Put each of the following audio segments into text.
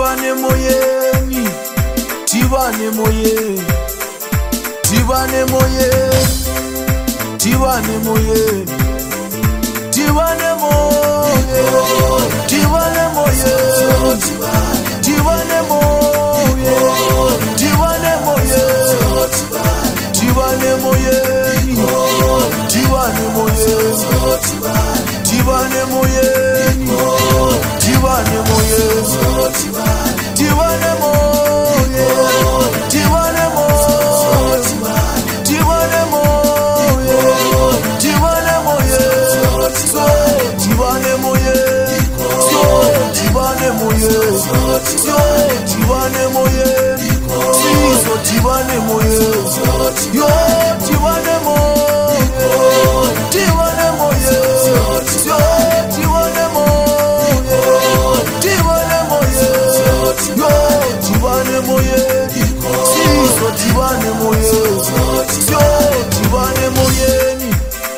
Tivane moyeni, tivane moyeni, tivane moyeni, tivane moyeni, tivane moyeni, tivane moyeni, tivane moyeni, tivane moyeni, tivane moyeni, tivane moyeni, tivane moyeni, tivane moyeni. Tivane moye, tivane moye, tivane moye, tivane moye, so tivane moye, so tivane moye, so tivane moye, so tivane moye, yo tivane moye, tivane moye, so tivane moye, tivane moye. Yo, tivane moyeni, siso tivane moyeni, yo, tivane moyeni.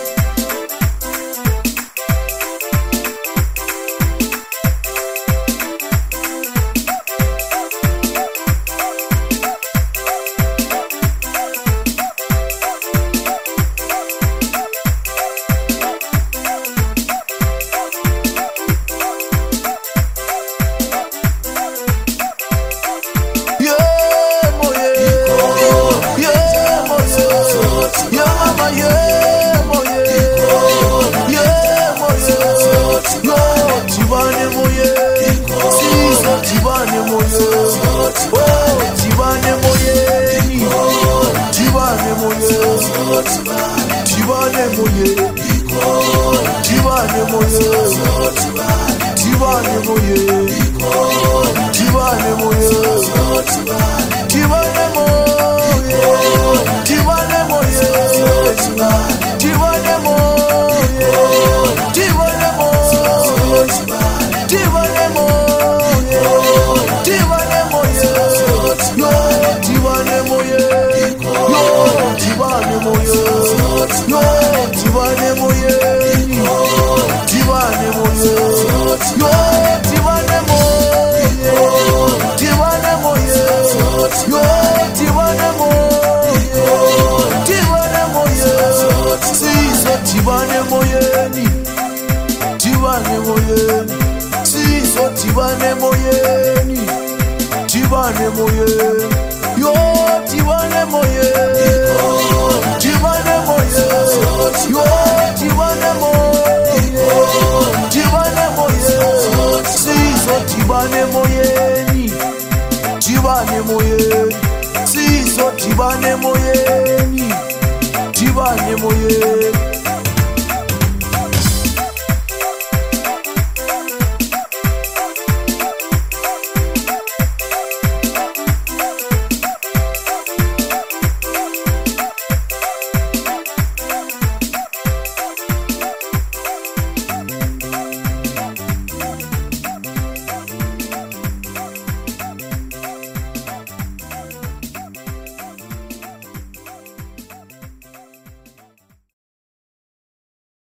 Tivane moyeni, tivane moyeni, siso tivane moyeni, tivane moyeni, yo tivane moyeni, tivane moyeni, yo tivane moyeni, tivane moyeni, siso tivane moyeni, tivane moyeni, siso tivane moyeni, tivane moyeni.